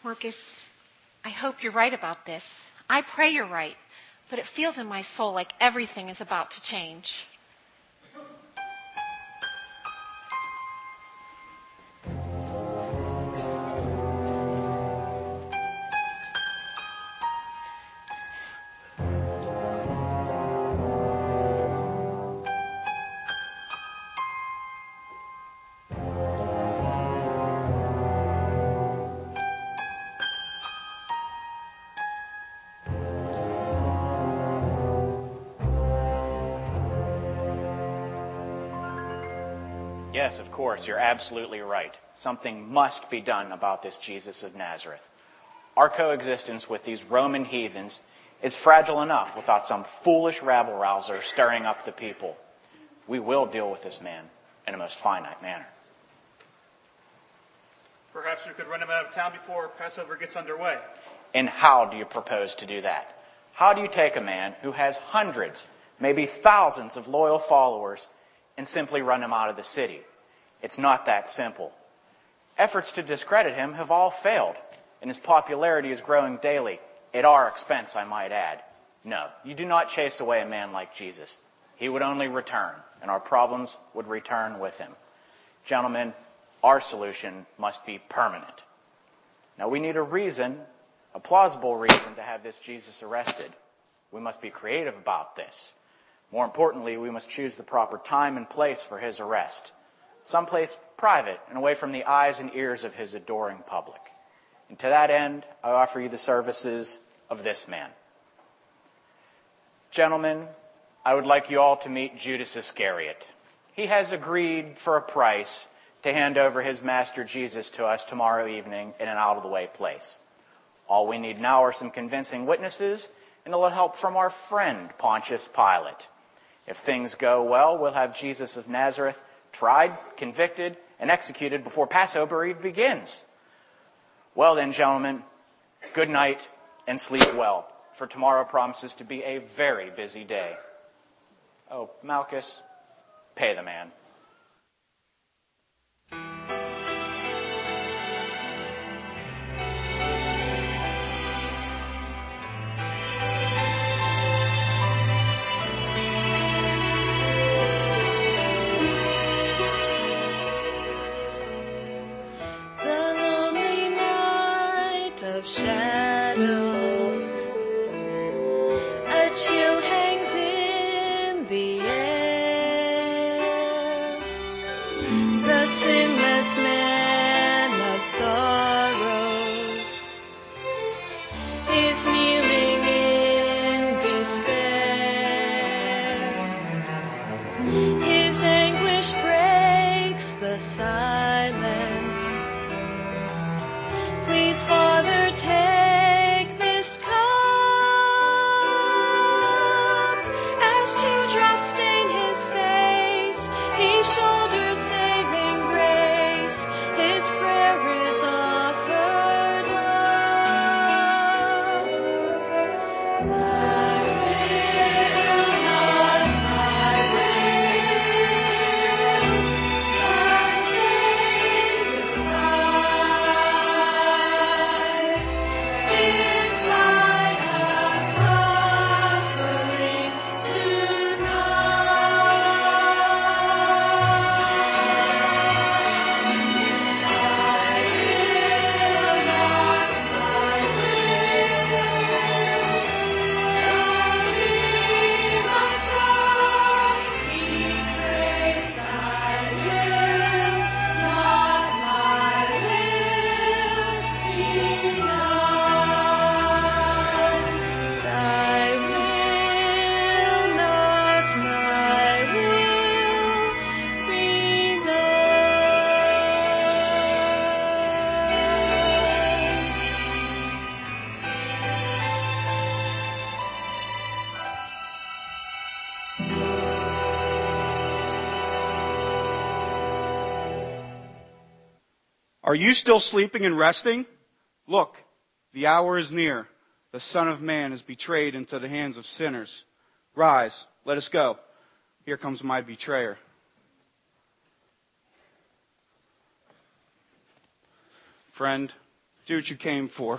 Marcus, I hope you're right about this. I pray you're right, but it feels in my soul like everything is about to change. Yes, of course, you're absolutely right. Something must be done about this Jesus of Nazareth. Our coexistence with these Roman heathens is fragile enough without some foolish rabble-rouser stirring up the people. We will deal with this man in a most finite manner. Perhaps we could run him out of town before Passover gets underway. And how do you propose to do that? How do you take a man who has hundreds, maybe thousands of loyal followers and simply run him out of the city? It's not that simple. Efforts to discredit him have all failed, and his popularity is growing daily, at our expense, I might add. No, you do not chase away a man like Jesus. He would only return, and our problems would return with him. Gentlemen, our solution must be permanent. Now, we need a reason, a plausible reason, to have this Jesus arrested. We must be creative about this. More importantly, we must choose the proper time and place for his arrest. Someplace private and away from the eyes and ears of his adoring public. And to that end, I offer you the services of this man. Gentlemen, I would like you all to meet Judas Iscariot. He has agreed for a price to hand over his master Jesus to us tomorrow evening in an out-of-the-way place. All we need now are some convincing witnesses and a little help from our friend Pontius Pilate. If things go well, we'll have Jesus of Nazareth tried, convicted, and executed before Passover even begins. Well then, gentlemen, good night and sleep well, for tomorrow promises to be a very busy day. Oh, Malchus, pay the man. Shadows, a chill hangs in the air. The sinless man of sorrows is kneeling in despair. His anguish breaks the silence. Please, Father, take this cup. As teardrops stain his face, he shoulders saving grace. His prayer is offered up. Thy will, not my will, thy Savior Christ. His light has suffering Are you still sleeping and resting? Look, the hour is near. The Son of Man is betrayed into the hands of sinners. Rise, let us go. Here comes my betrayer. Friend, Do what you came for.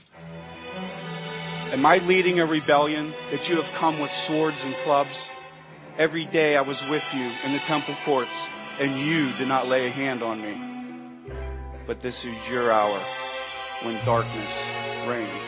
Am I leading a rebellion that you have come with swords and clubs? Every day I was with you in the temple courts, and you did not lay a hand on me. But this is your hour when darkness reigns.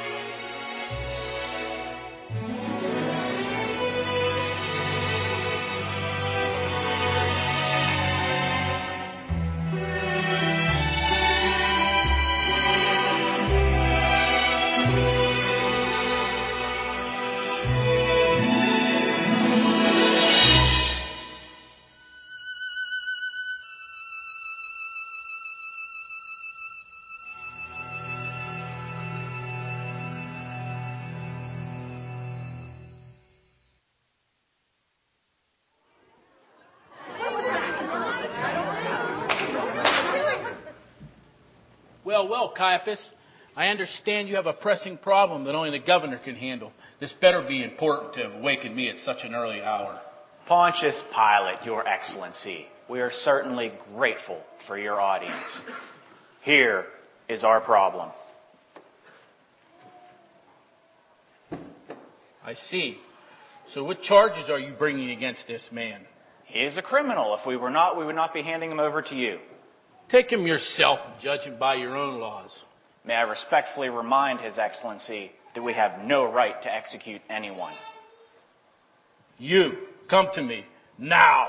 Well, Caiaphas, I understand you have a pressing problem that only the governor can handle. This better be important to have awakened me at such an early hour. Pontius Pilate, Your Excellency, we are certainly grateful for your audience. Here is our problem. I see. So what charges are you bringing against this man? He is a criminal. If we were not, we would not be handing him over to you. Take him yourself and judge him by your own laws. May I respectfully remind His Excellency that we have no right to execute anyone. You, come to me, now.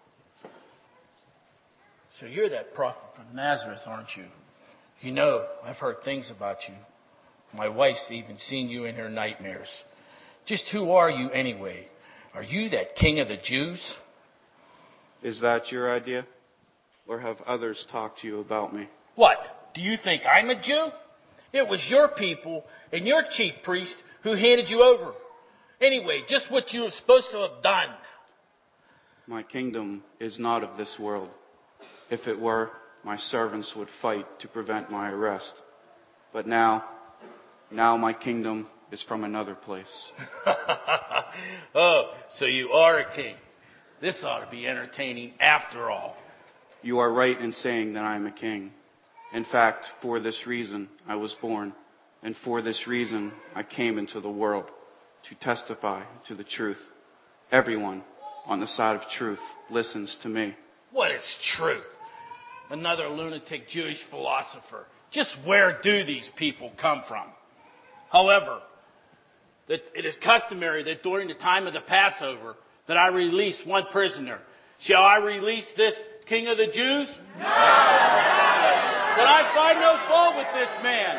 So you're that prophet from Nazareth, aren't you? You know, I've heard things about you. My wife's even seen you in her nightmares. Just who are you anyway? Are you that king of the Jews? Is that your idea? Or have others talked to you about me? What? Do you think I'm a Jew? It was your people and your chief priest who handed you over. Anyway, just what you were supposed to have done. My kingdom is not of this world. If it were, my servants would fight to prevent my arrest. But now my kingdom is from another place. Oh, so you are a king. This ought to be entertaining after all. You are right in saying that I am a king. In fact, for this reason I was born, and for this reason I came into the world, to testify to the truth. Everyone on the side of truth listens to me. What is truth? Another lunatic Jewish philosopher. Just where do these people come from? However, it is customary that during the time of the Passover that I release one prisoner. Shall I release this King of the Jews? No! But I find no fault with this man.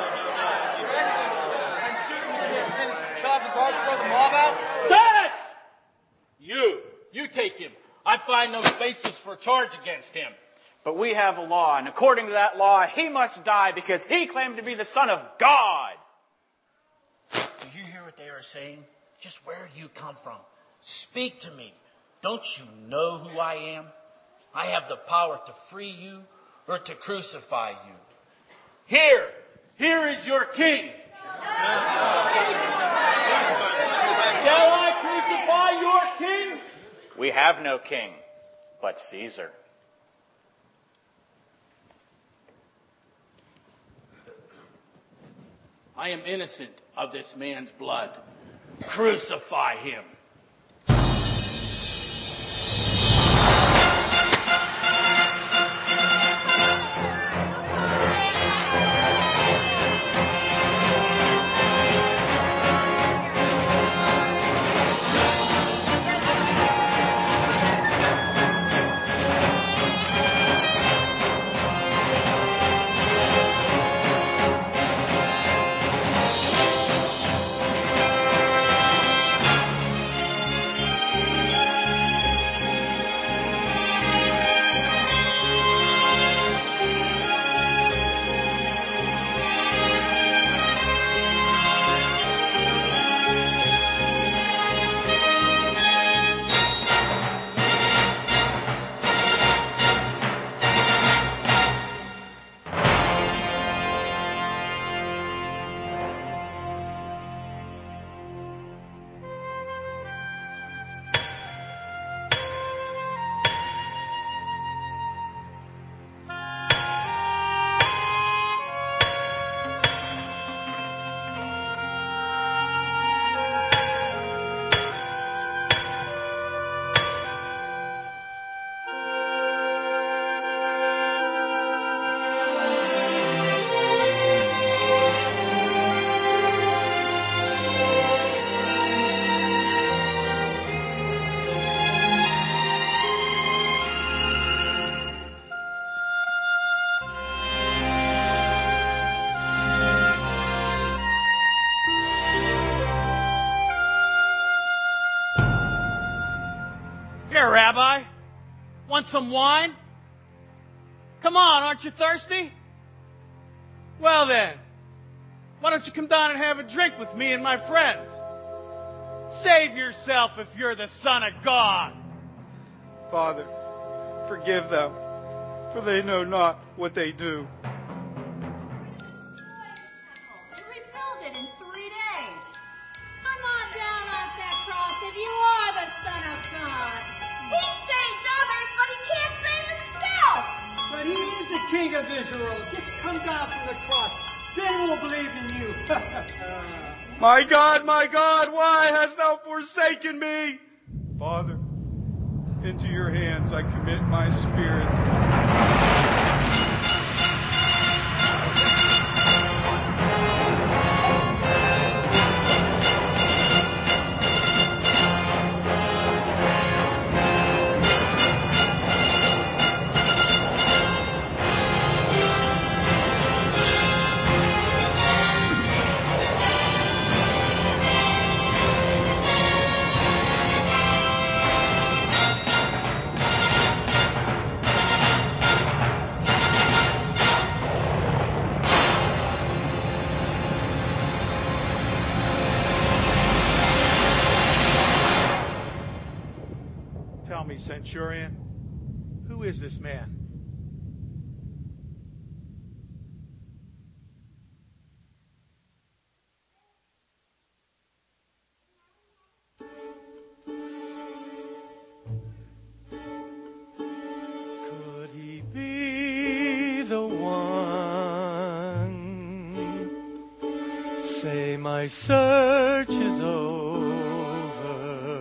Silence! You take him. I find no basis for charge against him. But we have a law, and according to that law, he must die because he claimed to be the Son of God. Do you hear what they are saying? Just where do you come from? Speak to me. Don't you know who I am? I have the power to free you or to crucify you. Here is your king. Shall I crucify your king? We have no king, but Caesar. I am innocent of this man's blood. Crucify him. there, Rabbi. Want some wine? Come on, aren't you thirsty? Well then, why don't you come down and have a drink with me and my friends? Save yourself if you're the Son of God. Father, forgive them, for they know not what they do. You refilled it in 3 days. Come on down off that cross if you are the Son of God. He saved others, but he can't save himself. But he is the King of Israel. Just come down from the cross. Then we'll believe in you. My God, why hast thou forsaken me? Father, into your hands I commit my spirit. Tell me, Centurion, who is this man? Could he be the one? Say my search is over.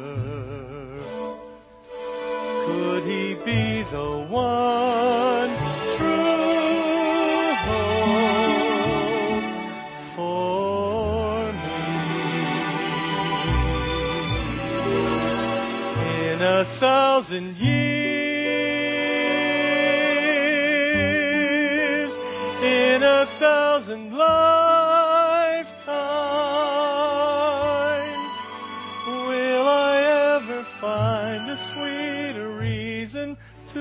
Could he be the one true hope for me? In 1,000 years, in 1,000 lifetimes, will I ever find a sweeter reason to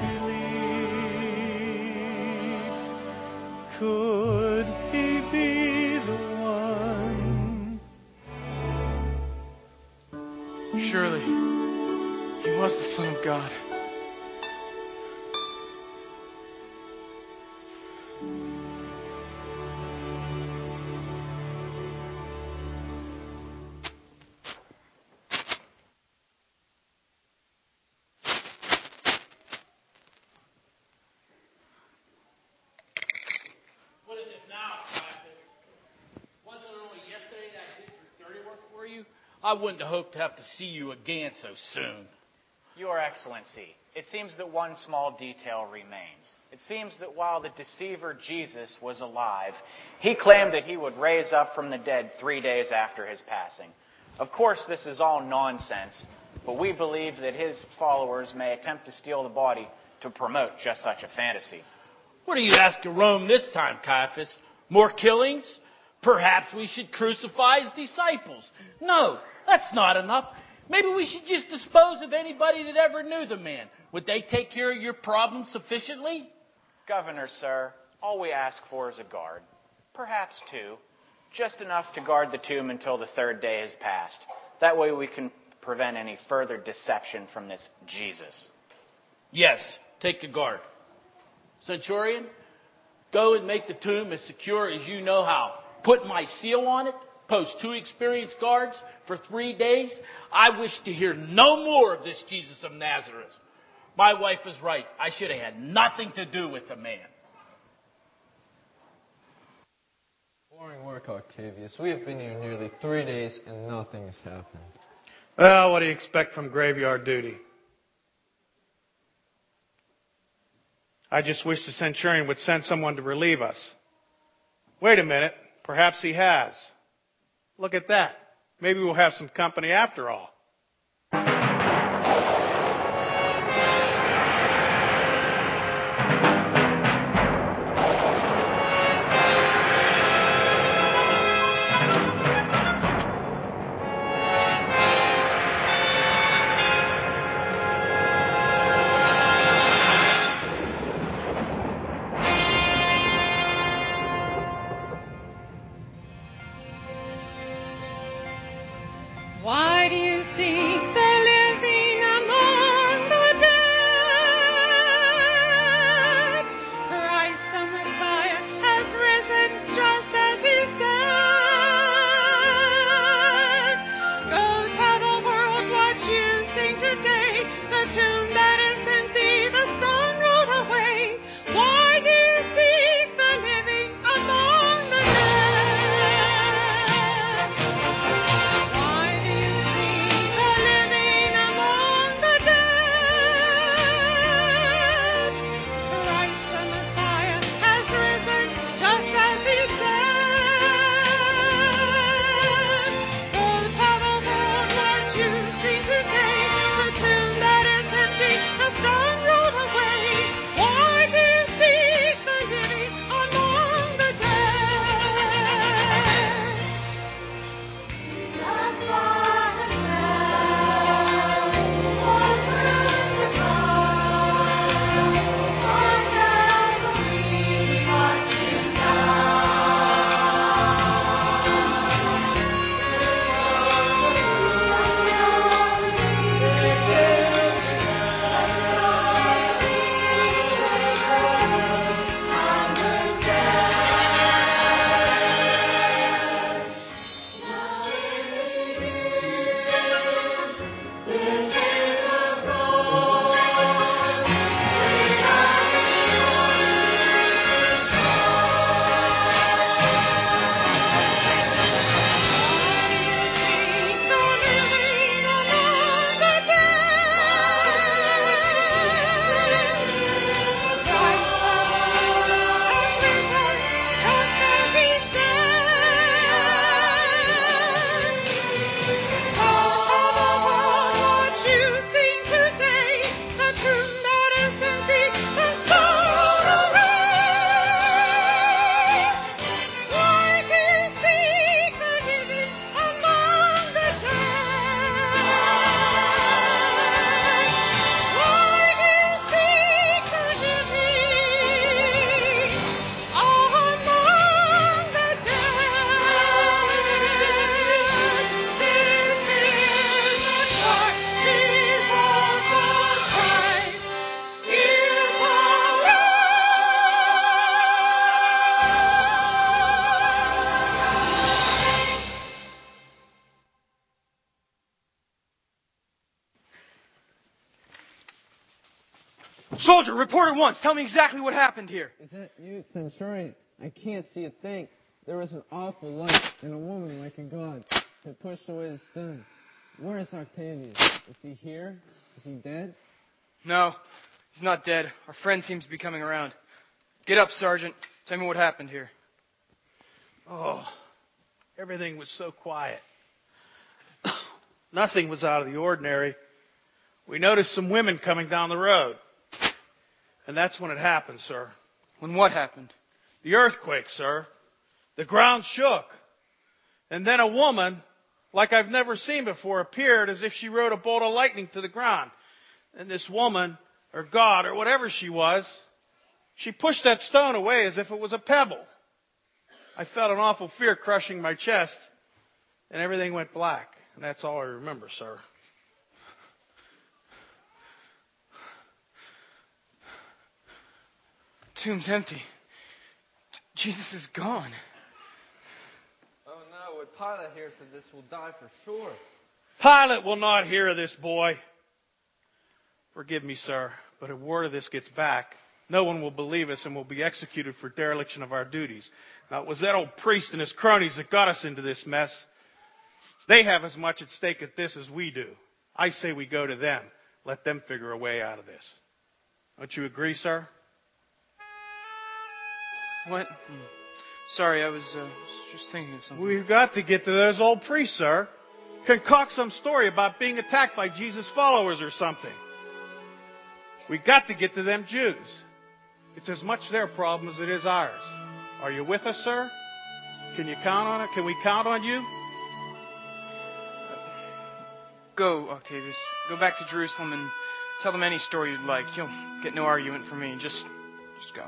believe? Could he be the one? Surely, he was the Son of God. What is it now, Caiaphas? Wasn't it only yesterday that I did your dirty work for you? I wouldn't have hoped to have to see you again so soon. Your Excellency, it seems that one small detail remains. It seems that while the deceiver Jesus was alive, he claimed that he would raise up from the dead 3 days after his passing. Of course, this is all nonsense, but we believe that his followers may attempt to steal the body to promote just such a fantasy. What do you ask of Rome this time, Caiaphas? More killings? Perhaps we should crucify his disciples. No, that's not enough. Maybe we should just dispose of anybody that ever knew the man. Would they take care of your problem sufficiently? Governor, sir, all we ask for is a guard. Perhaps two. Just enough to guard the tomb until the 3rd day has passed. That way we can prevent any further deception from this Jesus. Yes, take a guard. Centurion, go and make the tomb as secure as you know how. Put my seal on it. Post 2 experienced guards for 3 days. I wish to hear no more of this Jesus of Nazareth. My wife is right. I should have had nothing to do with the man. Boring work, Octavius. We have been here nearly 3 days and nothing has happened. Well, what do you expect from graveyard duty? I just wish the Centurion would send someone to relieve us. Wait a minute. Perhaps he has. Look at that. Maybe we'll have some company after all. seek the living among the dead? Christ the Messiah has risen just as he said. Go tell the world what you sing today. The tomb that is empty, the stone rolled away. Why do you seek the living among the dead? Why do you seek the living among the dead? Christ the Messiah has risen just as he said. Go tell the world what you see today. The tomb that is empty, the stone rolled away. Why do you seek the living among the dead? Soldier, report at once. Tell me exactly what happened here. Is that you, Centurion? I can't see a thing. There was an awful light, and a woman like a god that pushed away the stone. Where is Octavius? Is he here? Is he dead? No, he's not dead. Our friend seems to be coming around. Get up, Sergeant. Tell me what happened here. Oh, everything was so quiet. Nothing was out of the ordinary. We noticed some women coming down the road. And that's when it happened, sir. When what happened? The earthquake, sir. The ground shook. And then a woman, like I've never seen before, appeared as if she rode a bolt of lightning to the ground. And this woman, or God, or whatever she was, she pushed that stone away as if it was a pebble. I felt an awful fear crushing my chest, and everything went black. And that's all I remember, sir. Tomb's empty. Jesus is gone. Oh no, what Pilate here said this will die for sure. Pilate will not hear of this, boy. Forgive me, sir, but if word of this gets back, no one will believe us and will be executed for dereliction of our duties. Now, it was that old priest and his cronies that got us into this mess. They have as much at stake at this as we do. I say we go to them. Let them figure a way out of this. Don't you agree, sir? What? Sorry, I was just thinking of something. We've got to get to those old priests, sir. Concoct some story about being attacked by Jesus' followers or something. We've got to get to them Jews. It's as much their problem as it is ours. Are you with us, sir? Can you count on it? Can we count on you? Go, Octavius. Go back to Jerusalem and tell them any story you'd like. You'll get no argument from me. Just go.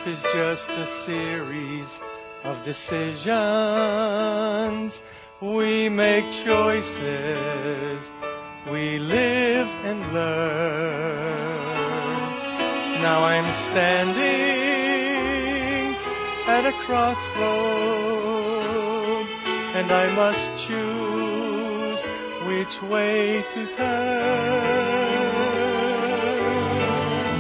is just a series of decisions. We make choices, we live and learn. Now I'm standing at a crossroad, and I must choose which way to turn.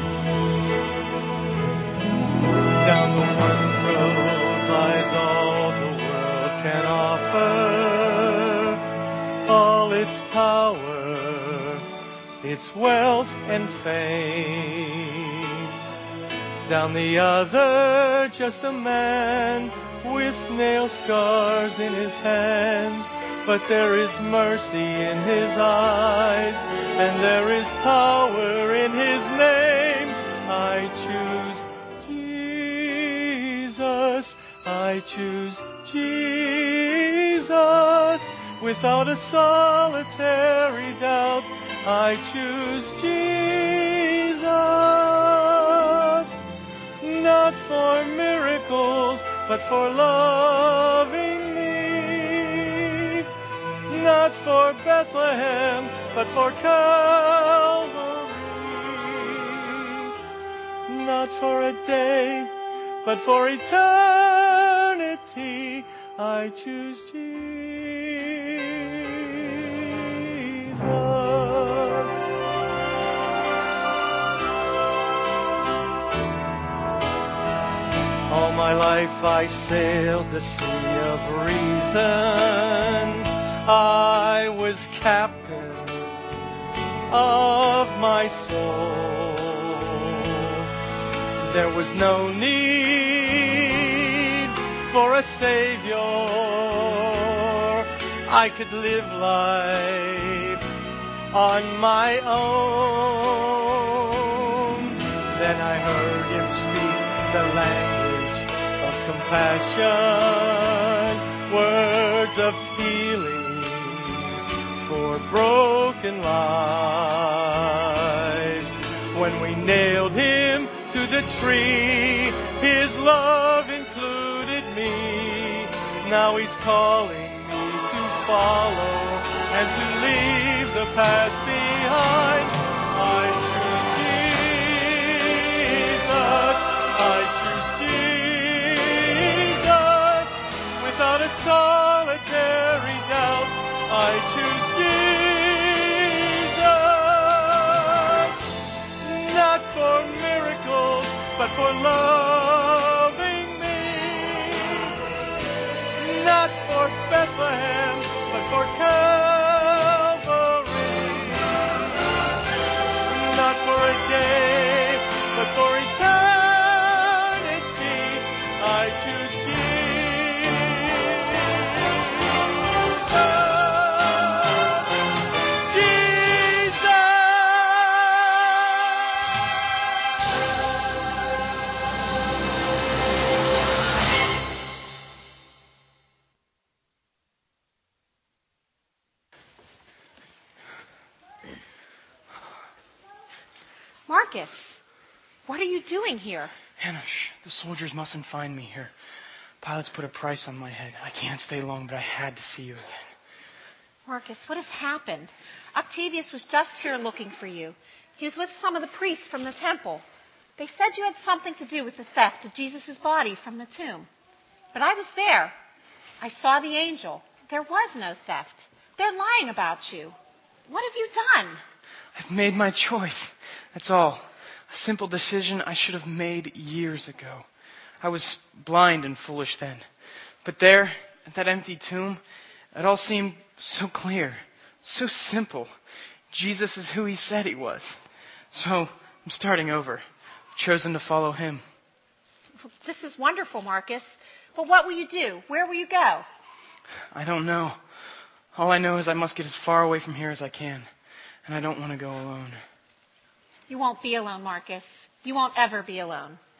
Down the one road lies all the world can offer, all its power, its wealth and fame. Down the other, just a man with nail scars in his hands, but there is mercy in his eyes, and there is power in his name. I choose Jesus, I choose Jesus. Without a solitary doubt, I choose Jesus. Not for miracles, but for loving me. Not for Bethlehem, but for Calvary. Not for a day, but for eternity, I choose Jesus. All my life I sailed the sea of reason. I was captain of my soul. There was no need for a savior. I could live life on my own. Then I heard him speak the language of compassion, words of healing for broken lives. When we nailed him to the tree, his love included me. Now he's calling me to follow and to leave the past behind. I choose Jesus, I choose Jesus. Without a solitary doubt, I choose Jesus. Not for miracles, but for loving me. Not for Bethlehem, but for Calvary. Not for a day, but for eternity, I choose Marcus, what are you doing here? Hannah, the soldiers mustn't find me here. Pilate's put a price on my head. I can't stay long, but I had to see you again. Marcus, what has happened? Octavius was just here looking for you. He was with some of the priests from the temple. They said you had something to do with the theft of Jesus' body from the tomb. But I was there. I saw the angel. There was no theft. They're lying about you. What have you done? I've made my choice. That's all. A simple decision I should have made years ago. I was blind and foolish then. But there, at that empty tomb, it all seemed so clear, so simple. Jesus is who he said he was. So I'm starting over. I've chosen to follow him. This is wonderful, Marcus. But what will you do? Where will you go? I don't know. All I know is I must get as far away from here as I can. And I don't want to go alone. You won't be alone, Marcus. You won't ever be alone.